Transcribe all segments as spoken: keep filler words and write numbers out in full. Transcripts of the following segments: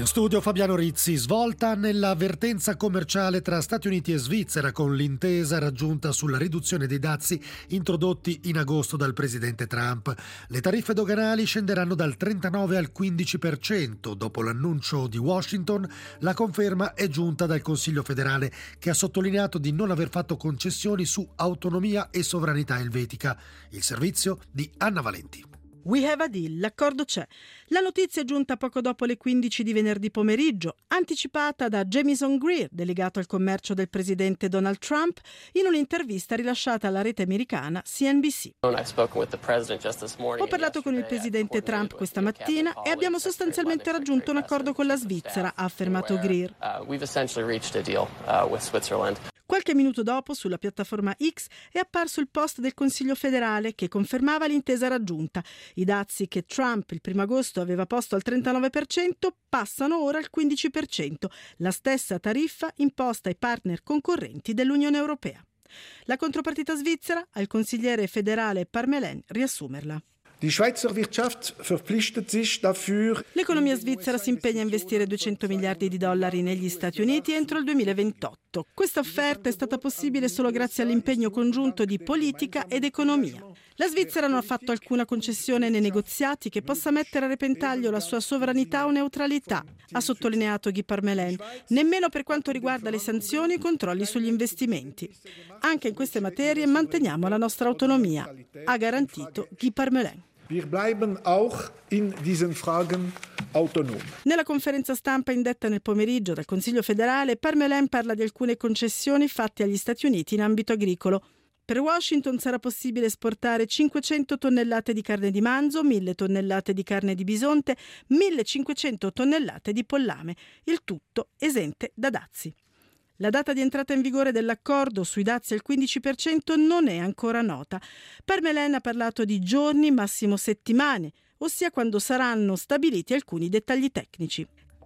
studio Fabiano Rizzi. Svolta nell'avvertenza commerciale tra Stati Uniti e Svizzera con l'intesa raggiunta sulla riduzione dei dazi introdotti in agosto dal presidente Trump. Le tariffe doganali scenderanno dal trentanove al quindici per cento. Dopo l'annuncio di Washington, la conferma è giunta dal Consiglio federale, che ha sottolineato di non aver fatto concessioni su autonomia e sovranità elvetica. Il servizio di Anna Valenti. We have a deal, l'accordo c'è. La notizia è giunta poco dopo le quindici di venerdì pomeriggio, anticipata da Jamieson Greer, delegato al commercio del presidente Donald Trump, in un'intervista rilasciata alla rete americana C N B C. Ho parlato con il presidente Trump questa mattina e abbiamo sostanzialmente raggiunto un accordo con la Svizzera, ha affermato Greer. Qualche minuto dopo, sulla piattaforma X, è apparso il post del Consiglio federale che confermava l'intesa raggiunta. I dazi che Trump il primo agosto aveva posto al trentanove per cento passano ora al quindici per cento, la stessa tariffa imposta ai partner concorrenti dell'Unione Europea. La contropartita svizzera, al consigliere federale Parmelin riassumerla. L'economia svizzera si impegna a investire duecento miliardi di dollari negli Stati Uniti entro il duemilaventotto. Questa offerta è stata possibile solo grazie all'impegno congiunto di politica ed economia. La Svizzera non ha fatto alcuna concessione nei negoziati che possa mettere a repentaglio la sua sovranità o neutralità, ha sottolineato Guy Parmelin, nemmeno per quanto riguarda le sanzioni e i controlli sugli investimenti. Anche in queste materie manteniamo la nostra autonomia, ha garantito Guy Parmelin. Wir bleiben auch in diesen Fragen autonom. Nella conferenza stampa indetta nel pomeriggio dal Consiglio federale, Parmelin parla di alcune concessioni fatte agli Stati Uniti in ambito agricolo. Per Washington sarà possibile esportare cinquecento tonnellate di carne di manzo, mille tonnellate di carne di bisonte, millecinquecento tonnellate di pollame, il tutto esente da dazi. La data di entrata in vigore dell'accordo sui dazi al quindici per cento non è ancora nota. Parmelin ha parlato di giorni, massimo settimane, ossia quando saranno stabiliti alcuni dettagli tecnici.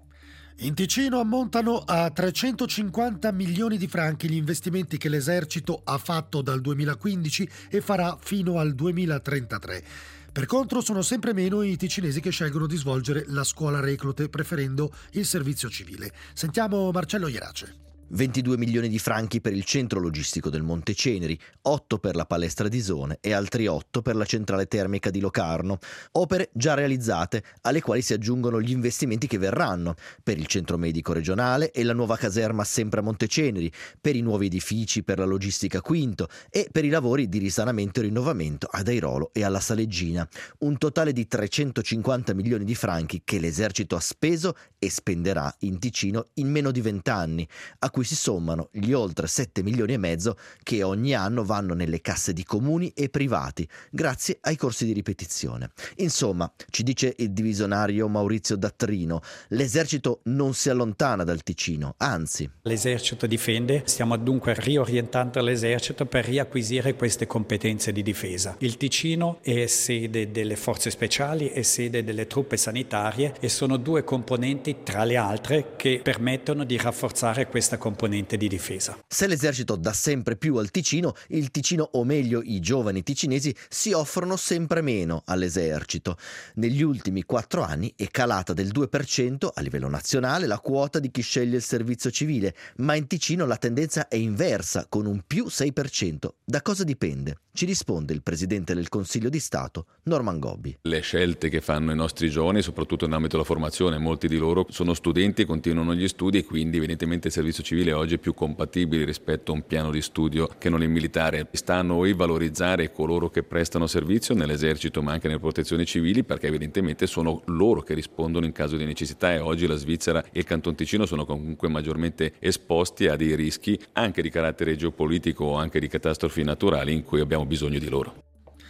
In Ticino ammontano a trecentocinquanta milioni di franchi gli investimenti che l'esercito ha fatto dal duemilaquindici e farà fino al duemilatrentatré. Per contro sono sempre meno i ticinesi che scelgono di svolgere la scuola reclute preferendo il servizio civile. Sentiamo Marcello Ierace. ventidue milioni di franchi per il centro logistico del Monte Ceneri, otto per la palestra di Zone e altri otto per la centrale termica di Locarno. Opere già realizzate, alle quali si aggiungono gli investimenti che verranno per il centro medico regionale e la nuova caserma sempre a Monte Ceneri, per i nuovi edifici per la logistica Quinto e per i lavori di risanamento e rinnovamento ad Airolo e alla Saleggina. Un totale di trecentocinquanta milioni di franchi che l'esercito ha speso e spenderà in Ticino in meno di vent'anni, a cui si sommano gli oltre sette milioni e mezzo che ogni anno vanno nelle casse di comuni e privati grazie ai corsi di ripetizione. Insomma, ci dice il divisionario Maurizio Dattrino, l'esercito non si allontana dal Ticino, anzi. L'esercito difende, stiamo dunque riorientando l'esercito per riacquisire queste competenze di difesa. Il Ticino è sede delle forze speciali, è sede delle truppe sanitarie e sono due componenti tra le altre che permettono di rafforzare questa componente di difesa. Se l'esercito dà sempre più al Ticino, il Ticino, o meglio i giovani ticinesi, si offrono sempre meno all'esercito. Negli ultimi quattro anni è calata del due per cento a livello nazionale la quota di chi sceglie il servizio civile, ma in Ticino la tendenza è inversa, con un più sei per cento. Da cosa dipende? Ci risponde il presidente del Consiglio di Stato, Norman Gobbi. Le scelte che fanno i nostri giovani, soprattutto nell'ambito della formazione, molti di loro sono studenti e continuano gli studi e quindi evidentemente il servizio civile oggi è più compatibile rispetto a un piano di studio che non è militare. Sta a noi valorizzare coloro che prestano servizio nell'esercito ma anche nelle protezioni civili, perché evidentemente sono loro che rispondono in caso di necessità e oggi la Svizzera e il Canton Ticino sono comunque maggiormente esposti a dei rischi anche di carattere geopolitico o anche di catastrofi naturali in cui abbiamo bisogno di loro.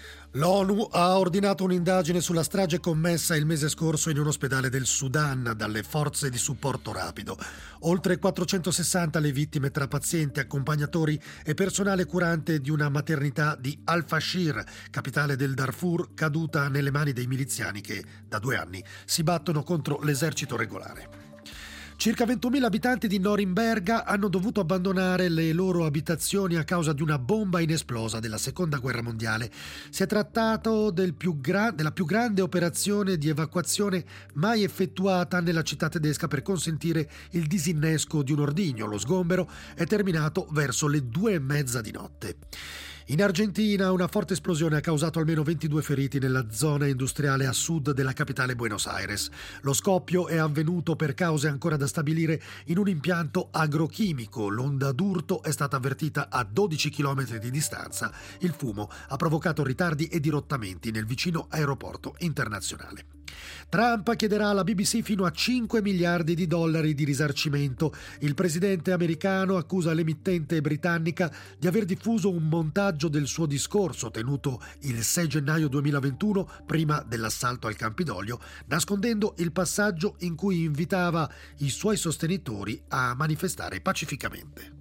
L'ONU ha ordinato un'indagine sulla strage commessa il mese scorso in un ospedale del Sudan dalle forze di supporto rapido. Oltre quattrocentosessanta le vittime tra pazienti, accompagnatori e personale curante di una maternità di Al-Fashir, capitale del Darfur, caduta nelle mani dei miliziani che da due anni si battono contro l'esercito regolare. Circa ventunomila abitanti di Norimberga hanno dovuto abbandonare le loro abitazioni a causa di una bomba inesplosa della Seconda Guerra Mondiale. Si è trattato del più gra- della più grande operazione di evacuazione mai effettuata nella città tedesca per consentire il disinnesco di un ordigno. Lo sgombero è terminato verso le due e mezza di notte. In Argentina una forte esplosione ha causato almeno ventidue feriti nella zona industriale a sud della capitale Buenos Aires. Lo scoppio è avvenuto per cause ancora da stabilire in un impianto agrochimico. L'onda d'urto è stata avvertita a dodici chilometri di distanza. Il fumo ha provocato ritardi e dirottamenti nel vicino aeroporto internazionale. Trump chiederà alla B B C fino a cinque miliardi di dollari di risarcimento. Il presidente americano accusa l'emittente britannica di aver diffuso un montaggio del suo discorso tenuto il sei gennaio duemilaventuno, prima dell'assalto al Campidoglio, nascondendo il passaggio in cui invitava i suoi sostenitori a manifestare pacificamente.